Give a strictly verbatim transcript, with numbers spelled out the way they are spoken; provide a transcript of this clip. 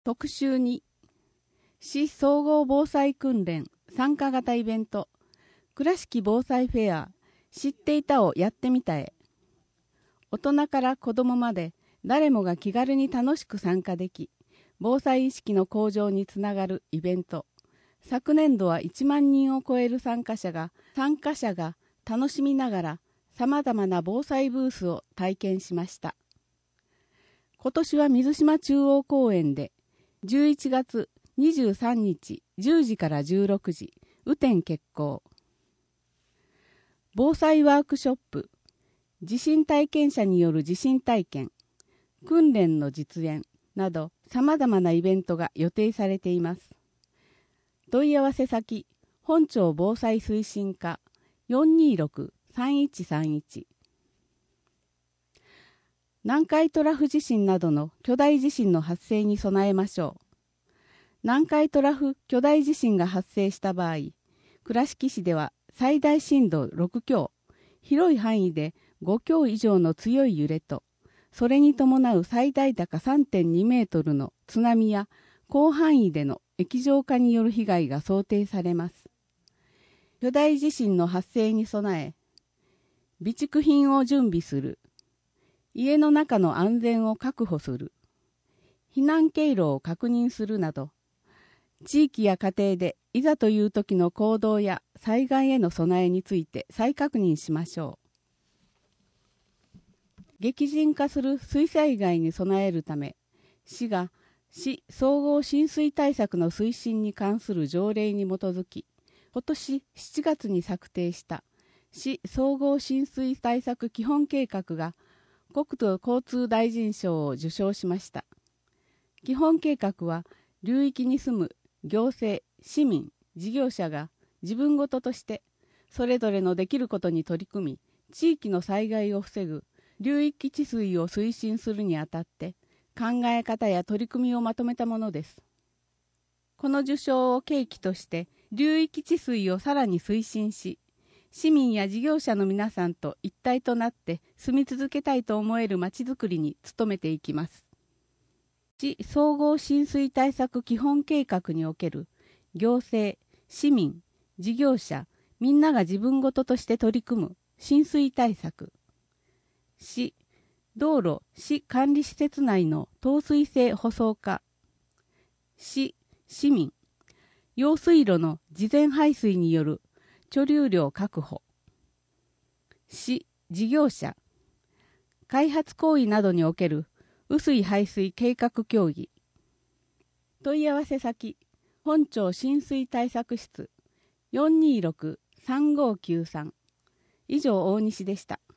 特集に、市総合防災訓練参加型イベント、倉敷防災フェア、知っていたをやってみたへ。大人から子供まで誰もが気軽に楽しく参加でき、防災意識の向上につながるイベント。昨年度はいちまんにんを超える参加者が、参加者が楽しみながら様々な防災ブースを体験しました。今年は水島中央公園でじゅういちがつにじゅうさんにちじゅうじからじゅうろくじ、雨天決行。防災ワークショップ、地震体験者による地震体験、訓練の実演など様々なイベントが予定されています。問い合わせ先、本庁防災推進課 よんにーろくさんいちさんいち。南海トラフ地震などの巨大地震の発生に備えましょう。南海トラフ巨大地震が発生した場合、倉敷市では最大震度ろくきょう、広い範囲でごきょう以上の強い揺れと、それに伴う最大高 さんてんにメートルの津波や広範囲での液状化による被害が想定されます。巨大地震の発生に備え、備蓄品を準備する。家の中の安全を確保する。避難経路を確認するなど、地域や家庭でいざという時の行動や災害への備えについて再確認しましょう。激甚化する水災害に備えるため、市が市総合浸水対策の推進に関する条例に基づき、今年しちがつに策定した市総合浸水対策基本計画が国土交通大臣賞を受賞しました。基本計画は、流域に住む行政、市民、事業者が自分ごととしてそれぞれのできることに取り組み、地域の災害を防ぐ流域治水を推進するにあたって考え方や取り組みをまとめたものです。この受賞を契機として流域治水をさらに推進し、市民や事業者の皆さんと一体となって住み続けたいと思えるまちづくりに努めていきます。市総合浸水対策基本計画における行政、市民、事業者、みんなが自分ごととして取り組む浸水対策。市、道路、市管理施設内の透水性舗装化。市、市民、用水路の事前排水による貯留量確保。市、事業者、開発行為などにおける雨水排水計画協議。問い合わせ先、本庁浸水対策室 よんにーろくさんごーきゅうさん。以上、大西でした。